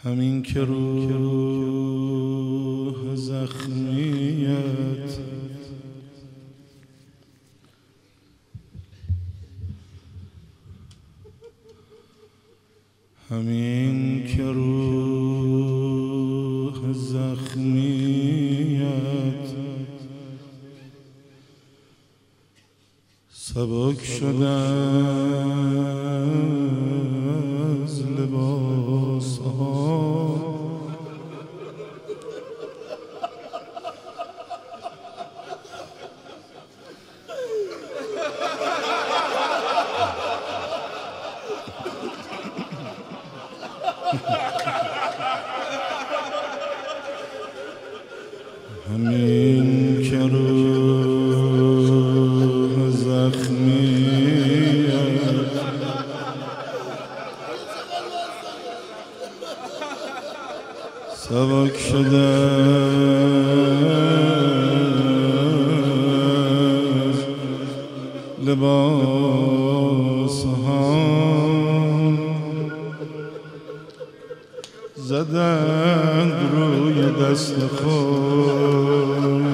همین که روح زخمیت همین که روح زخمیت سبک شده از لباس ها همین که روح زخمیت سبک شده از لباس ها زدند روی دست خود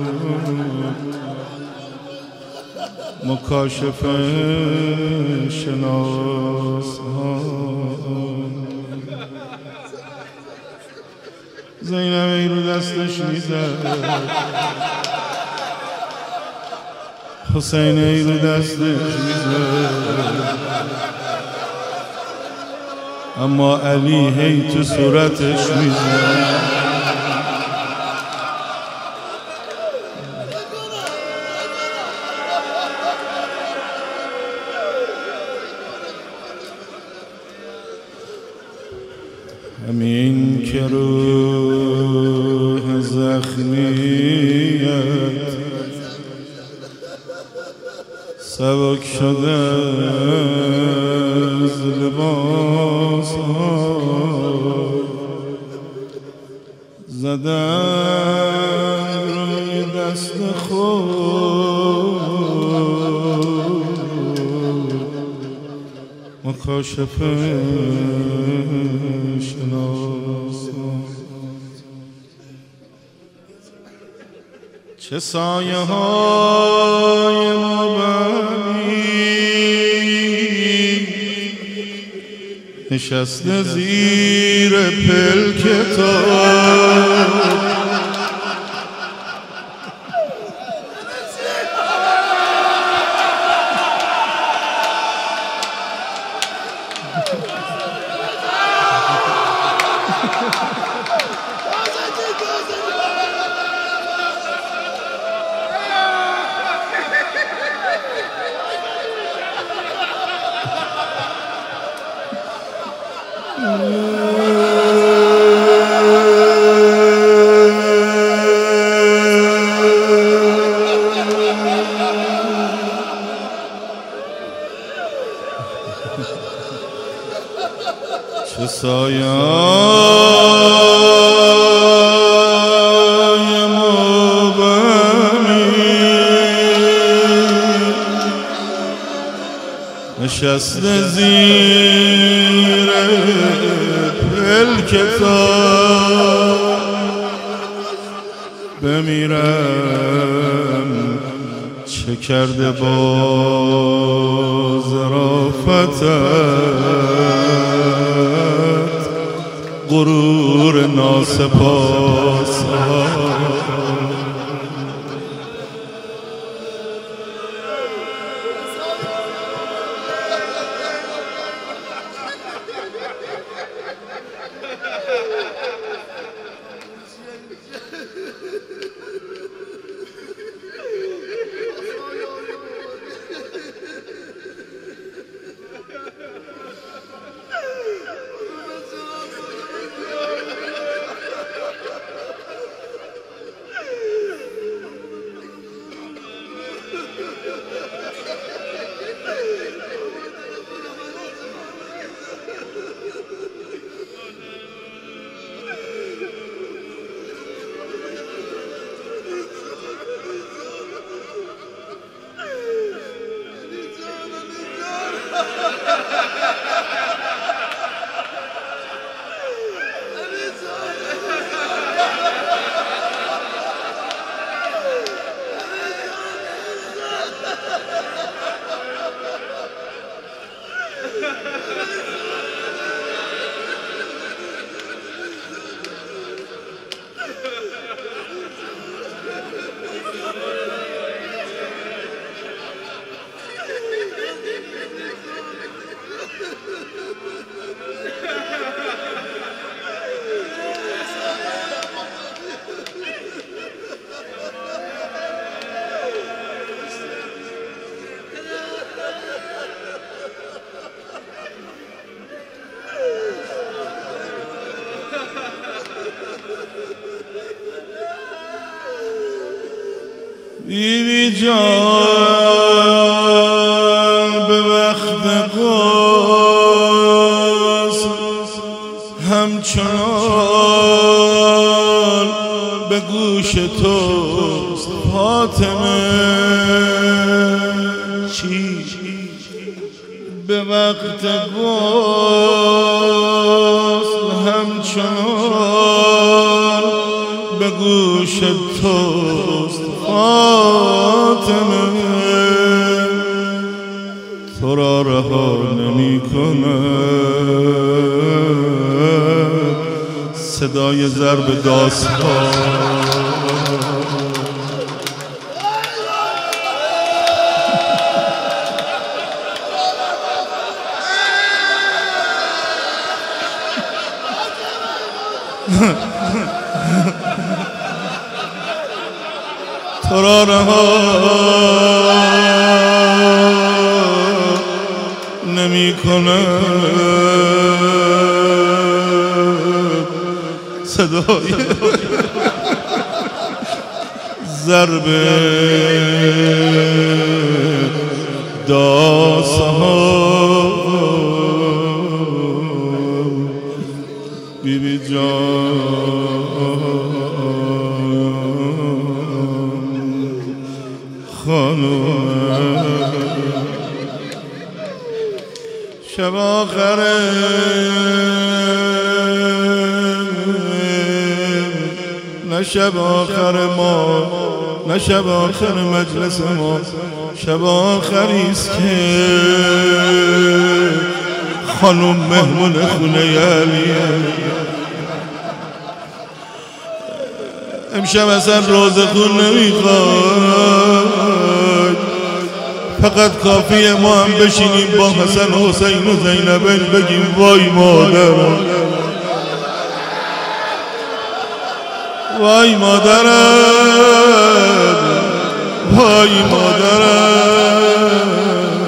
مکاشفه شناس ها زینب رو دستش میزد حسین رو دستش میزد اما علی هی تو صورتش میزد همین که روح زخمیت سبک شده از لباس ها زدن روی دست خود مکاشفه شناس چه سایه های مبهمی نشسته زیر پلکتاب چه سایه های مبهمی نشسته زیر پلکتاب بمیرم چه کرده با ظرافتت غرور ناسپاس بی جان به وقت غسل همچنان به گوش توست فاطمه. چی؟ به وقت غسل همچنان به گوش توست فاطمه. تو را رها نمی کند صدای ضرب داستان. تو را رها نمی کند صدای ضرب داستان. بی بی جان خانم شب آخره نه شب آخر ما نه شب آخر مجلس ما، شب آخریست که خانم مهمون خونه علیه. امشب اصلا روزه خون نمیخواد، فقط کافیه ما هم بشینیم با حسن و حسین و زینبین بگیم وای مادرم، وای مادرم، وای مادرم.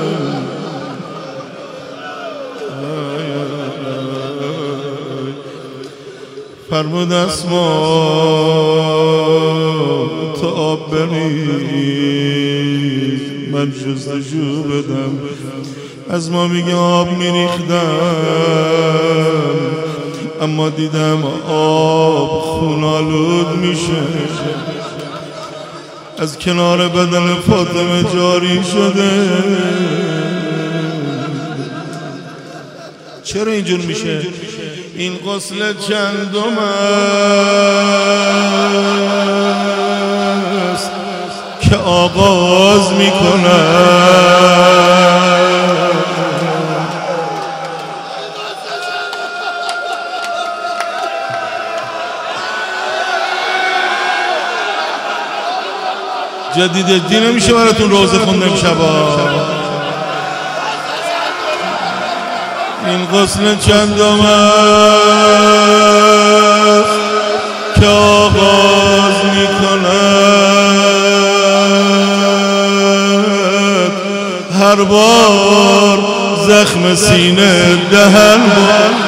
فرمود اسما تو آب بریز من جستجو بدم. از ما میگه آب میریختم اما دیدم آب خونالود میشه، از کنار بدن فاطمه جاری شده. چرا اینجور میشه؟ این غسل چندم است که آغاز میکنم. جدید دین نمیشه براتون روزه خوندم شبا. این غسل چندم است که آغاز میکند، هر بار زخم سینه دهن بار.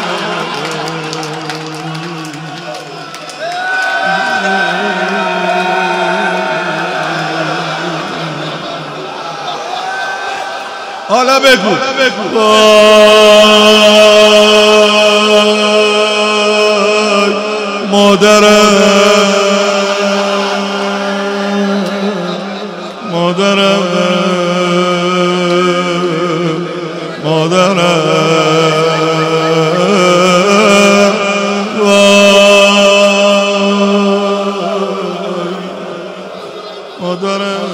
حالا بگو وای مادرم، مادرم، مادرم، وای مادرم.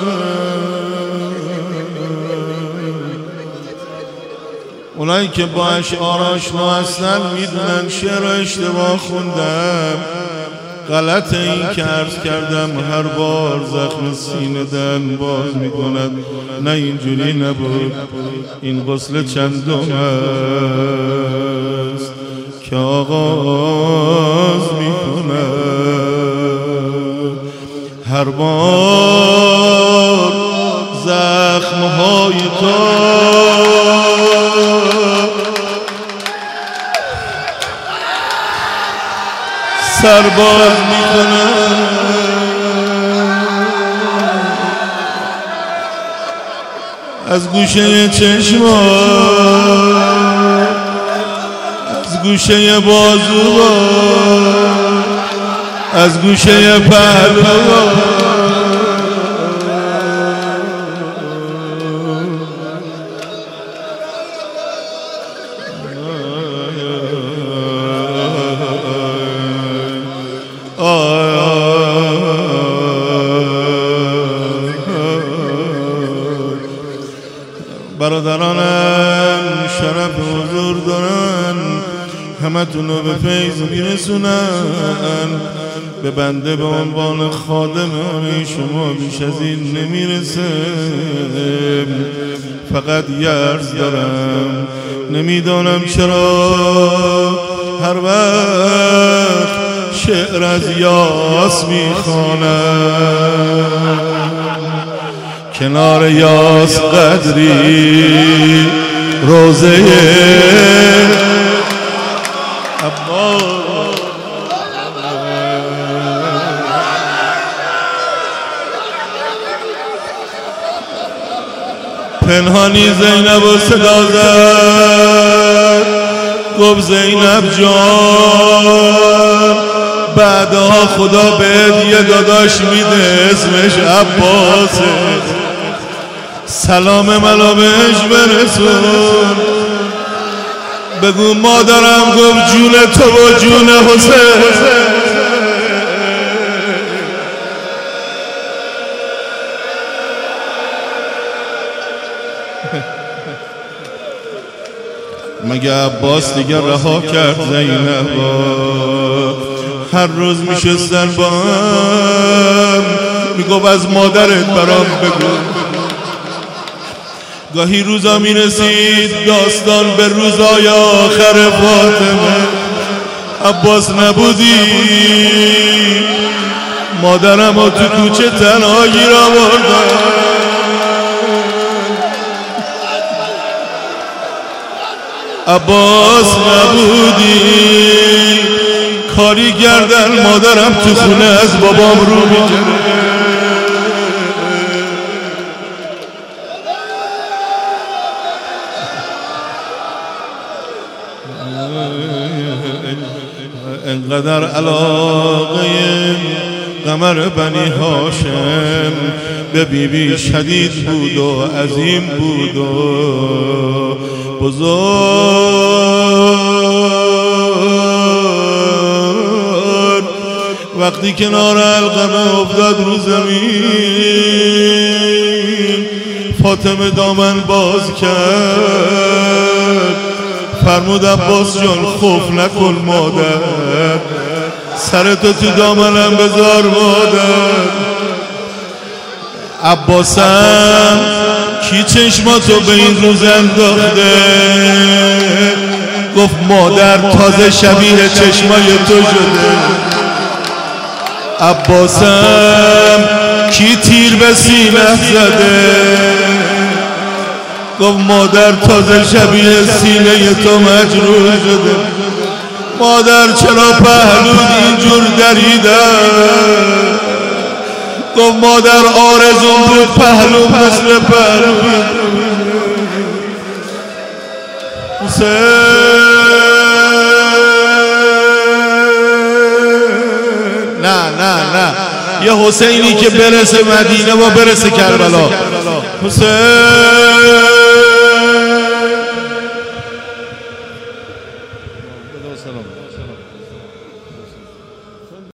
اونایی که با اشعار آشنا هستن میدونن شعر اشتباه خوندم. غلط این که عرض کردم هر بار زخم سینه دن باز میکند، نه اینجوری نبود. این غسل چندم است که آغاز میکند، هر بار زخمهای تو سرباز میکنه. از گوشه چشما، از گوشه بازو، از گوشه پهلو، برادرانم شرف حضور دارن، همه تونو به فیض میرسونن. به بنده به عنوان خادم شما بیش از این نمیرسه. فقط یه عرض دارم، نمیدانم چرا هر وقت شعر از یاس میخوانم، کنار یاس قدری روزه عباس، پنهانی زینب و صدا زد، گفت زینب جان بعدها خدا بهت یه داداش میده اسمش عباسه، سلام منو بهش برسون، بگو مادرم گفت جون تو و جون حسین. مگه عباس دیگه رها کرد زینب؟ هر روز میشستن با هم، میگفت از مادرت برام بگو. گاهی روزا میرسید داستان به روزای آخر فاطمه، عباس نبودی، مادرم رو تو کوچه تنها گیر آوردن. عباس نبودی، کاری کردن مادرم تو خونه از بابام رو میگره. انقدر علاقه قمر بنی هاشم به بیبی شدید بود و عظیم بود و بزرگ. وقتی کنار القمه افتاد رو زمین، فاطمه دامن باز کرد، فرمود عباس جان خوف نکن مادر، سرتو تو دامنم بذار مادر. عباسم کی چشماتو به این روز انداخته؟ گفت مادر تازه شبیه چشمای تو شده. عباسم کی تیر به سینه زده؟ گفت مادر تازه شبیه سینه تو مجروح شده. مادر چرا پهلود اینجور دریده؟ گفت مادر آرزون بود پهلو مثل پهلو حسین. نه یه حسینی که برسه مدینه و برسه کربلا. حسین